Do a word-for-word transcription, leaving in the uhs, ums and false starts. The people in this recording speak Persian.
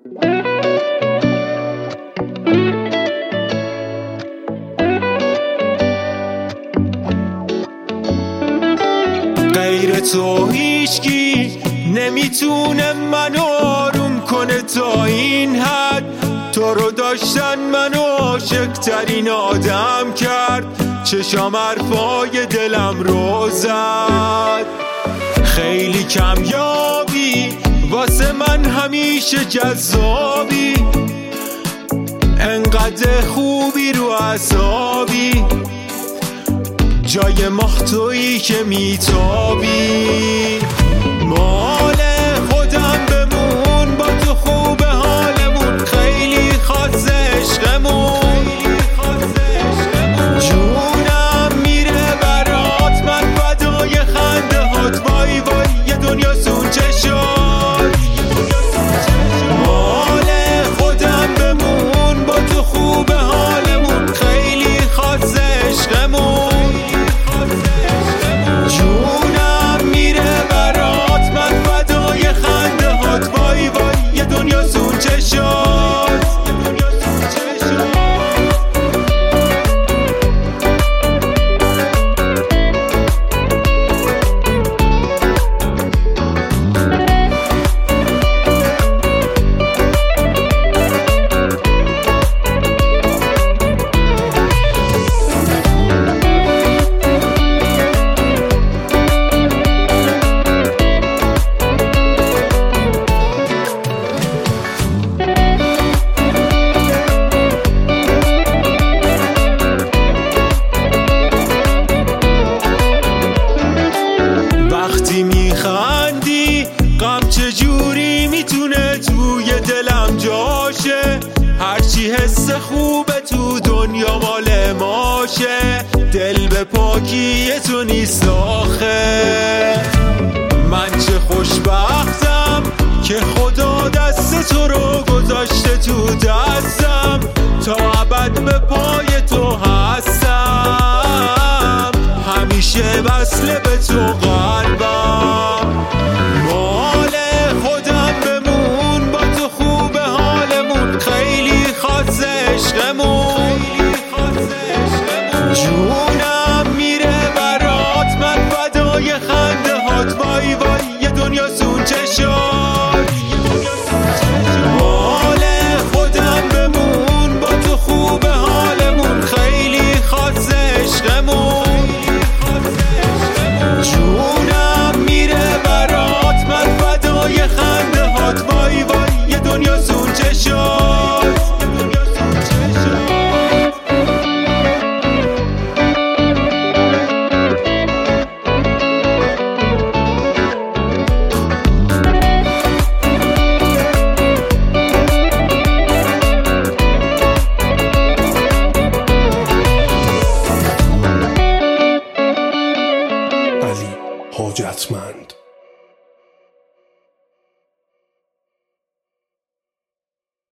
غیر تو هیچکی نمیتونه منو آروم کنه تا این حد. تو رو داشتن منو عاشق‌ترین آدم کرد. چشام حرفای دلم رو زد. خیلی کمیابی واسه من همیشه جذابی. انقدر خوبی رو اعصابی. جای ماه تویی که میتابی. مال خودم بمون با تو خوبه حالمون. خیلی خاص عشقمون. جونم میره برات من فدای خنده هات. وای وای یه دنیا سون چشات. مال خودم بمون با تو خوبه حالمون. خیلی خاص عشقمون. میخندی غم چجوری میتونه توی دلم جاشه. هرچی حس خوبه تو دنیا مال ماشه. دل به پاکی تو نیست آخه. من چه خوشبختم که خدا دست تو رو گذاشته تو دستم. تا ابد به پای تو هستم. همیشه وصل به تو قلبم. مال خودم بمون با تو خوبه حالمون. خیلی خاص عشقمون. جونم میره برات من فدای خنده هات. وای وای یه دنیا سون چشات. مال خودم بمون با تو خوبه حالمون. خیلی خاص عشقمون. جونم میره برات من فدای خنده هات. وای وای یه دنیا سون چشات. علی حاجتمند.